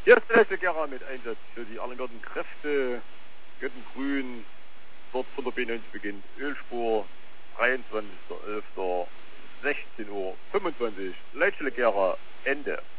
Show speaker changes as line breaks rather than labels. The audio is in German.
Hier ist der letzte Gera mit Einsatz für die alarmierten Kräfte. Göttengrün, dort von der B90 beginnt Ölspur, 23.11. 16:25 Uhr. Leitstelle Gera, Ende.